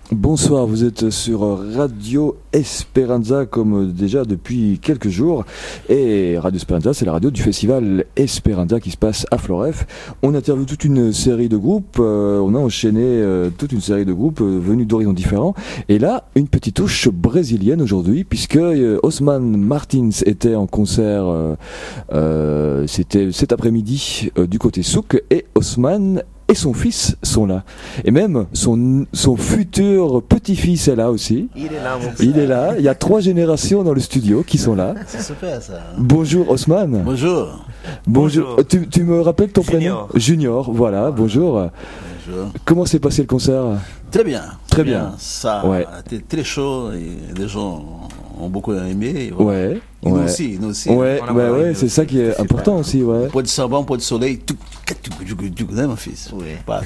Bonsoir, vous êtes sur Radio Esperanza comme déjà depuis quelques jours. Et Radio Esperanza, c'est la radio du festival Esperanza qui se passe à Floref. On interviewe toute une série de groupes, on a enchaîné toute une série de groupes venus d'horizons différents. Et là, une petite touche brésilienne aujourd'hui, puisque Osman Martins était en concert, c'était cet après-midi du côté Souk, et Osman et son fils sont là. Et même son futur petit-fils est là aussi. Il est là, mon père. Il est là. Il y a 3 générations dans le studio qui sont là. C'est super ça. Bonjour Osman. Bonjour. Bonjour. Tu me rappelles ton Junior. prénom? Junior, voilà, bonjour. Bonjour. Comment s'est passé le concert? Très bien. Très bien. Ça Ouais. a été très chaud et les gens ont beaucoup aimé. Et Ouais. Et nous Ouais. aussi, nous aussi. Ouais, On a ouais, beaucoup ouais, aimé c'est aussi. ça qui est important aussi, ouais. Un peu de samba, un peu de soleil, tout, hein, mon fils. Oui. Pas.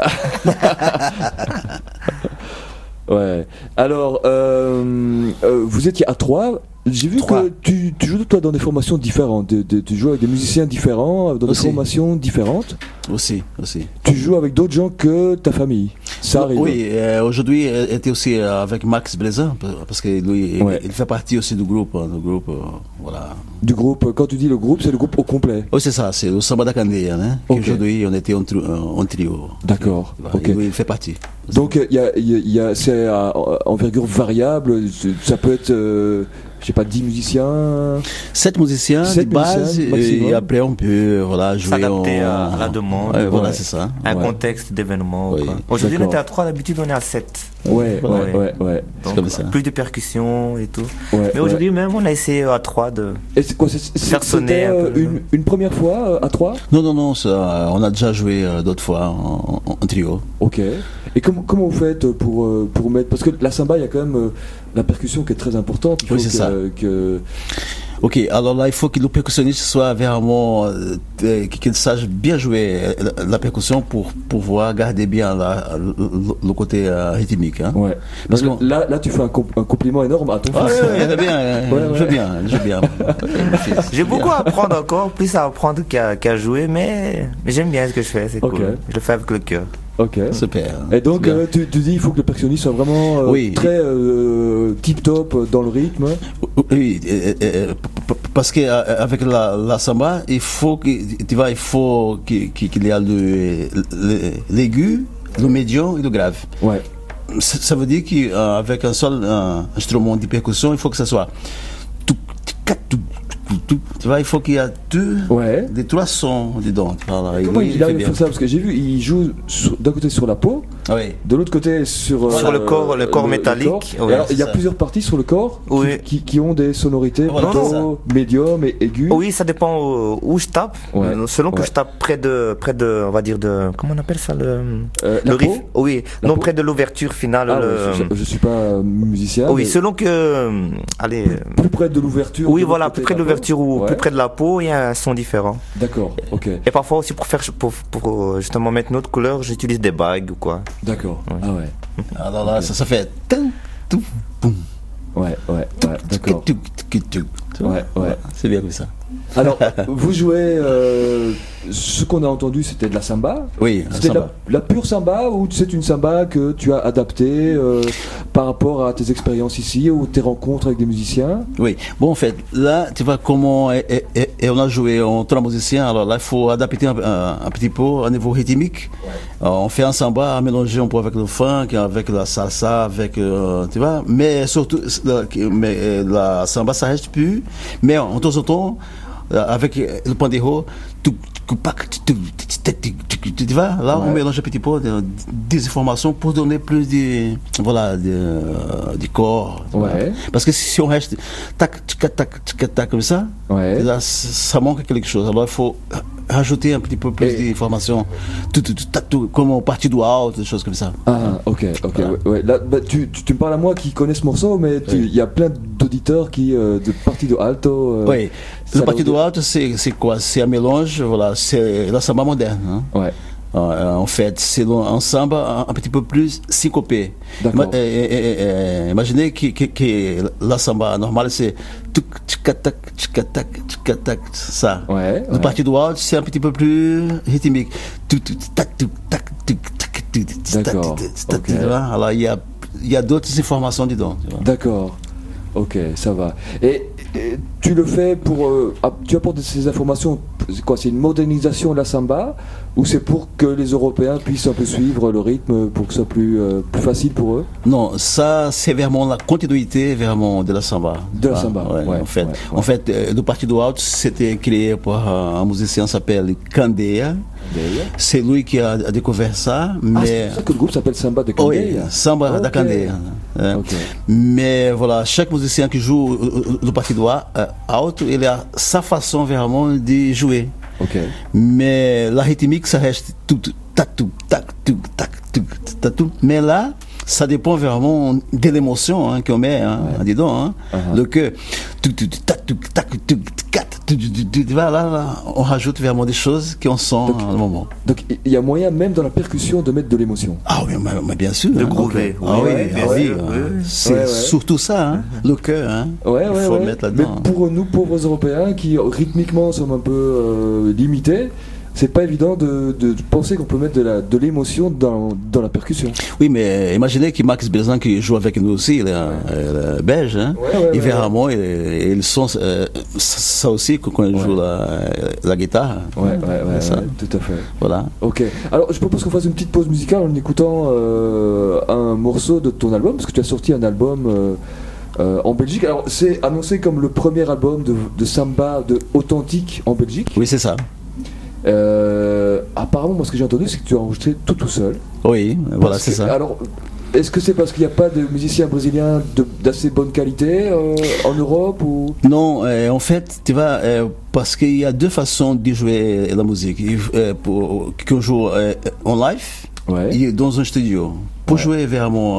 Ouais. Alors, vous étiez à 3. J'ai vu 3. que tu joues toi dans des formations différentes. Tu joues avec des musiciens différents, dans des Aussi. formations différentes. Aussi. Tu joues avec d'autres gens que ta famille. Ça arrive. Oui, aujourd'hui, elle était aussi avec Max Blezin, parce que lui, Ouais. il fait partie aussi du groupe, voilà. Du groupe. Quand tu dis le groupe, c'est le groupe au complet. Oui, c'est ça, c'est le Samba da Candeia, hein. Ok. Aujourd'hui, on était en trio. D'accord, Voilà, ok. et lui, il fait partie. Donc c'est à envergure variable. Ça peut être, je sais pas, 10 musiciens. 7 musiciens 7 de base, musiciens, maximum. et après on peut jouer S'adapter à la demande. Ouais, voilà, Ouais. c'est ça. Un Ouais. contexte d'événement. Oui. quoi. Aujourd'hui, on D'accord. était à 3, d'habitude, on est à 7. Ouais. Ouais. C'est comme ça. Plus de percussions et tout. Ouais, Mais aujourd'hui, même, on a essayé à 3 de. Et c'est quoi Faire sonner C'était un peu. une première fois à 3. Non, ça, on a déjà joué d'autres fois en trio. Ok. Et comment vous faites pour mettre, parce que la samba, il y a quand même la percussion qui est très importante. Il faut Oui, c'est ça. que Ok, alors là, il faut que le percussionniste soit vraiment, qu'il sache bien jouer la percussion pour pouvoir garder bien le côté rythmique. Hein. ouais. Parce Parce que là, tu fais un compliment énorme à ton Ah, fils. ouais, il est bien, Ouais. je joue bien. J'ai beaucoup à apprendre encore, plus à apprendre qu'à jouer, mais j'aime bien ce que je fais, c'est Ok. cool. Je le fais avec le cœur. Ok. Super. Et donc, Bien. tu dis il faut que le percussionniste soit vraiment Oui. très tip-top dans le rythme. Oui, parce que avec la samba, il faut qu'il y a l'aigu, le médium et le grave. Ouais. Ça veut dire qu'avec un seul instrument de percussion, il faut que ça soit tu vois, il faut qu'il y ait Ouais. des 3 sons dedans. Voilà, et Comment lui, il arrive fait à faire ça? Parce que j'ai vu, il joue d'un côté sur la peau, Oui. de l'autre côté sur Sur le corps métallique. corps. Oui, Et alors, il y a c'est ça. plusieurs parties sur le corps Oui. qui ont des sonorités Voilà, plutôt médium et aigu. Oui, ça dépend où je tape. Ouais. Selon que Ouais. je tape près de, on va dire comment on appelle ça La le riff. peau. Oui, La non peau. près de l'ouverture finale. Ah ouais, je suis pas musicien. oui, mais selon que, allez, plus près de l'ouverture. oui de voilà, l'autre plus côté près de la peau. l'ouverture ou Ouais. plus près de la peau, il y a un son différent. D'accord, ok. Et parfois aussi pour justement mettre une autre couleur, j'utilise des bagues ou quoi. D'accord. Ouais. Ah ouais. Alors là, ça fait. Tout, boum. Ouais, d'accord. Tu vois, Ouais. voilà, c'est bien comme ça. Alors, vous jouez. Ce qu'on a entendu, c'était de la samba. Oui, C'était ça va. la pure samba ou c'est une samba que tu as adaptée par rapport à tes expériences ici ou tes rencontres avec des musiciens? Oui, bon, en fait, là, tu vois comment et on a joué en 3 musiciens, alors là, il faut adapter un petit peu au niveau rythmique. On fait un samba à mélanger un peu avec le funk, avec la salsa, avec, tu vois, mais surtout, la samba, ça reste plus, mais en temps en temps, avec le pandero, tu vois, là, on mélange un petit peu des informations pour donner plus de corps. Ouais. Parce que si on reste tac, comme ça, Ouais. là, ça manque quelque chose. Alors il faut rajouter un petit peu plus d'informations, comme au parti du alto, des choses comme ça. Ah, ok. Voilà. Ouais. Là, tu me parles à moi qui connais ce morceau, mais il y a plein d'auditeurs qui, de partie de alto. Oui, ça le parti doit- du alto, c'est quoi? C'est un mélange, voilà, c'est la samba moderne. Hein? Ouais. En fait, c'est un samba un petit peu plus syncopé. D'accord. Imaginez que la samba normale, c'est ça. Ouais. Le parti du alto, c'est un petit peu plus rythmique. D'accord, ok. Alors, il y a il y a d'autres informations dedans. Tu vois. D'accord. Ok, ça va. Et tu le fais pour... tu apportes ces informations, c'est quoi? C'est une modernisation de la samba ou c'est pour que les Européens puissent un peu suivre le rythme pour que ce soit plus facile pour eux? Non, ça c'est vraiment la continuité vraiment de la samba. De la samba, ouais, en fait, le Partido Alto c'était créé par un musicien qui s'appelle Candeia. C'est lui qui a découvert ça. Mais... c'est pour ça que le groupe s'appelle Samba de Candeia. Oui, Samba da Candeia. Okay. Mais voilà, chaque musicien qui joue le Partido Alto, il a sa façon vraiment de jouer. Okay. Mais la rythmique, ça reste tout, tac, tout, tac, tout, tac, tout, tac, tout. Mais là, ça dépend vraiment de l'émotion qu'on met dedans. Le cœur, tout, tac, tout, tac, tout, là, on rajoute vraiment des choses qu'on sent à un moment. Donc il y a moyen même dans la percussion de mettre de l'émotion. Ah oui, mais bien sûr. De groover. C'est surtout ça, le cœur. Il faut mettre là-dedans. Mais pour nous, pauvres Européens, qui rythmiquement sommes un peu limités, c'est pas évident de penser qu'on peut mettre de l'émotion dans la percussion. Oui, mais imaginez que Max Bézin qui joue avec nous aussi, il est belge, et vraiment, ils sont ça aussi quand il joue la guitare. Tout à fait. Voilà. Ok. Alors, je propose qu'on fasse une petite pause musicale en écoutant un morceau de ton album, parce que tu as sorti un album en Belgique. Alors, c'est annoncé comme le premier album de samba authentique en Belgique. Oui, c'est ça. Apparemment, moi, ce que j'ai entendu, c'est que tu as enregistré tout seul. Oui, voilà, c'est ça. Alors, est-ce que c'est parce qu'il n'y a pas de musiciens brésiliens d'assez bonne qualité en Europe ou... Non, en fait, tu vois, parce qu'il y a deux façons de jouer la musique. Qu'on joue en live et dans un studio. Pour jouer vraiment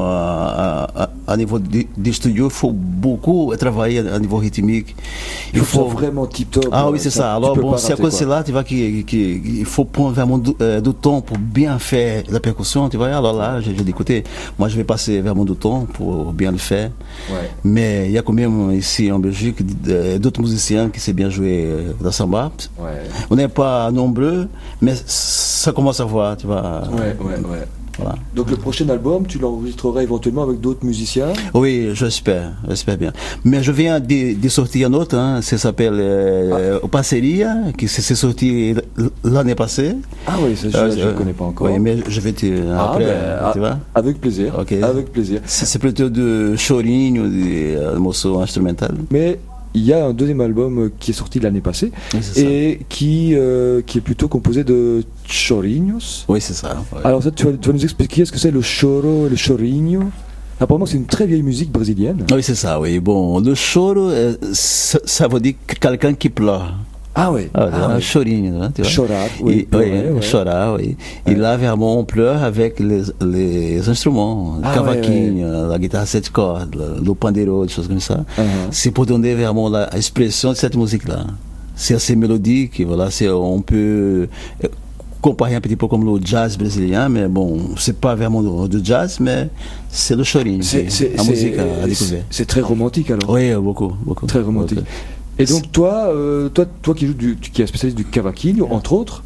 à niveau des studios, il faut beaucoup travailler à niveau rythmique. Il faut vraiment tip-top. Ah oui, c'est ça. Alors, bon, c'est à cause de cela, tu vois, qu'il faut prendre vraiment du temps pour bien faire la percussion, tu vois. Alors là, j'ai dit, écoutez, moi, je vais passer vraiment du temps pour bien le faire. Mais il y a quand même ici en Belgique d'autres musiciens qui savent bien jouer la samba. On n'est pas nombreux, mais ça commence à voir, tu vois. Voilà. Donc le prochain album, tu l'enregistreras éventuellement avec d'autres musiciens? Oui, j'espère bien. Mais je viens de sortir un autre, ça s'appelle Passeria, qui s'est sorti l'année passée. Ah oui, ça, je ne connais pas encore. Oui, mais je vais te après, tu vois. Avec plaisir. Okay. Avec plaisir. C'est plutôt de chorinho, de morceaux instrumental. Mais il y a un deuxième album qui est sorti l'année passée et qui est plutôt composé de chorinhos. Oui, c'est ça. Ouais. Alors ça, tu vas nous expliquer ce que c'est le choro et le chorinho? Apparemment, c'est une très vieille musique brésilienne. Oui, c'est ça, oui. Bon, le choro, ça veut dire quelqu'un qui pleure. Ah oui. Un chorinho, tu vois. Chorar, oui. Chorar, oui. Et là, vraiment, on pleure avec les instruments, le cavaquinho, la guitare à 7 cordes, le pandeiro, des choses comme ça. C'est pour donner vraiment l'expression de cette musique-là. C'est assez mélodique, voilà, on peut comparer un petit peu comme le jazz brésilien, mais bon, c'est pas vraiment du jazz, mais c'est le chorinho, la musique à découvrir. C'est très romantique alors. Oui, beaucoup. Très romantique. Et donc toi qui es spécialiste du cavaquinho, entre autres,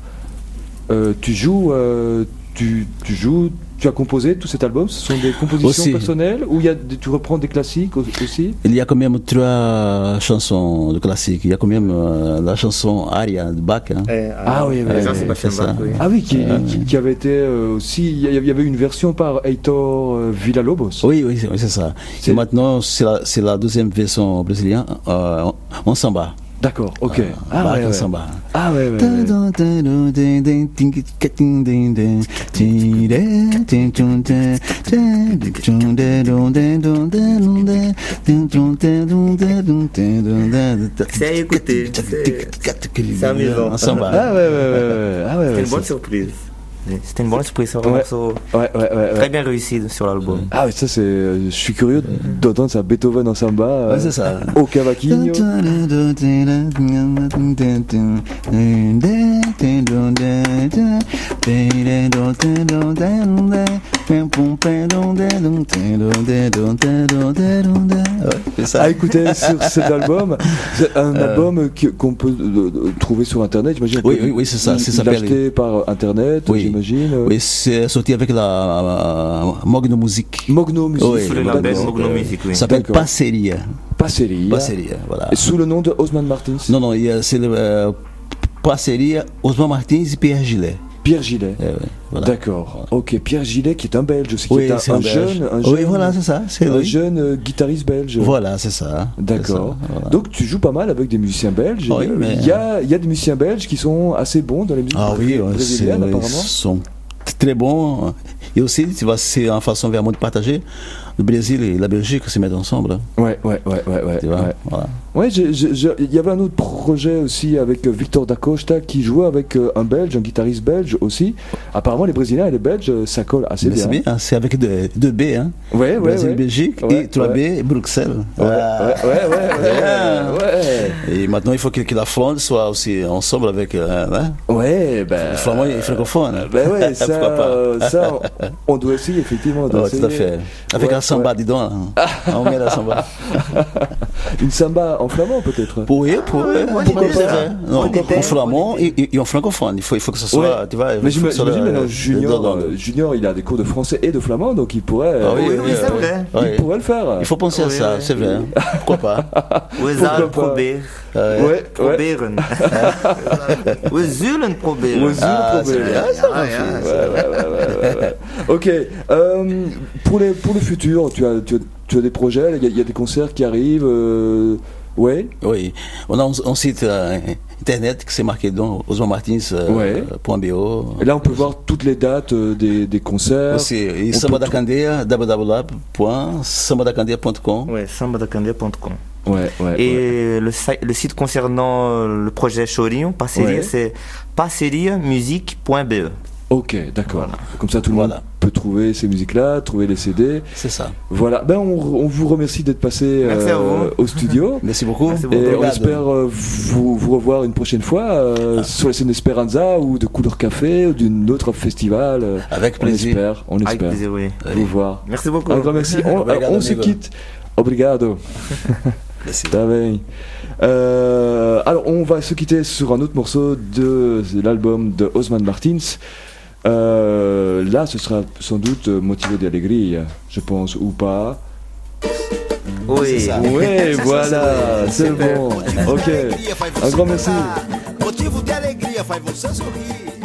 tu as composé tout cet album? Ce sont des compositions aussi personnelles ou tu reprends des classiques aussi? Il y a quand même 3 chansons de classiques. Il y a quand même la chanson Aria de Bach. C'est ça. Ah oui, qui avait été aussi. Il y avait une version par Heitor Villa-Lobos. Oui, c'est ça. Et maintenant, c'est la deuxième version brésilienne en samba. D'accord, ok. Samba. Ah ouais. C'est à écouter. C'est amusant. Samba. Ah ouais. C'est une bonne surprise. C'était une bonne surprise, c'est un morceau très bien réussi sur l'album. Ah oui, ça c'est. Je suis curieux d'entendre ça, Beethoven en samba. C'est ça. Au cavaquinho. C'est ça. À écouter sur cet album. C'est un album qu'on peut trouver sur Internet, j'imagine. Oui, c'est ça. C'est ça. L'acheter par Internet, j'imagine. Oui, c'est sorti avec la Mogno Music. Mogno Music. Oui, Sous le label Mogno Music, oui. Ça s'appelle D'accord. Passeria. Passeria. Voilà. Et sous le nom de Osman Martins. Non, c'est le Passeria Osman Martins et Pierre Gillet. Pierre Gillet. Voilà. D'accord. Voilà. Ok, Pierre Gillet qui est un Belge aussi, qui Oui, est c'est un Belge. jeune. Oui, voilà, c'est ça. C'est un lui. jeune guitariste belge. Voilà, c'est ça. D'accord. C'est ça, voilà. Donc tu joues pas mal avec des musiciens belges. Oui, mais- Il y a des musiciens belges qui sont assez bons dans les musiques brésiliennes apparemment. Ils sont très bons. Et aussi, tu vois, c'est une façon vraiment de partager. Le Brésil et la Belgique se mettent ensemble. Ouais. Tu vois, voilà. Ouais, il y avait un autre projet aussi avec Victor da Costa qui jouait avec un Belge, un guitariste belge aussi. Apparemment, les Brésiliens et les Belges, ça colle assez Mais bien. c'est bien, c'est avec deux B, hein. Ouais. Brésil, Belgique et 3B, Bruxelles. Ouais. Et maintenant, il faut que la Flandre soit aussi ensemble avec Ouais, ben. les Flamands et les francophones. Ben ouais, Pourquoi pas. ça, on doit essayer, effectivement. On doit Ouais, tout à essayer. fait. Avec un samba, dis donc. On met la samba. Une samba en flamand, peut-être. Oui, pourquoi pas. En flamand et en francophone. Il faut que ce soit. Ouais. Tu vois, Mais il faut que ce soit, j'imagine maintenant, dans- Junior, il a des cours de français et de flamand, donc il pourrait. Ah Oui, c'est vrai. Il pourrait le faire. Il faut penser à Oui, ça, oui. c'est vrai. Pourquoi pas? We Pourquoi zullen pas. proberen. Ouais. Proberen. We zullen proberen. We zullen Ah, c'est proberen. bien, ça, ma fille. Ouais. Ok. Pour le futur, tu as des projets, il y a des concerts qui arrivent. Ouais. Oui, on a un site internet qui s'est marqué dans osmanmartins.bo. Et là, on peut voir toutes les dates des concerts. Aussi, et On Samba peut da Candeia, www.sambadacandeia.com. Ouais, sambadacandeia.com. Ouais. Et le site concernant le projet Chorinho, Passeria, Ouais. c'est passeriamusique.be. Ok, d'accord. Voilà. Comme ça, tout le monde peut trouver ces musiques-là, trouver les CD. C'est ça. Voilà. Ben, on vous remercie d'être passé Merci à vous. au studio. Merci beaucoup. Merci beaucoup. Et on Obrigado. espère vous revoir une prochaine fois sur la scène Esperanza ou de Couleur Café ou d'un autre festival. Avec plaisir. On Avec espère plaisir, oui. vous voir. Merci beaucoup. Un grand merci. Obrigado, On se amigo. quitte. Obrigado. Merci. Tá bem. Alors, on va se quitter sur un autre morceau de l'album de Osman Martins. Là, ce sera sans doute Motivo de Alegria, je pense, ou pas. Oui. C'est ça. Oui, voilà, c'est bon. Ok, un grand merci. Motivo de alegria faz você sorrir.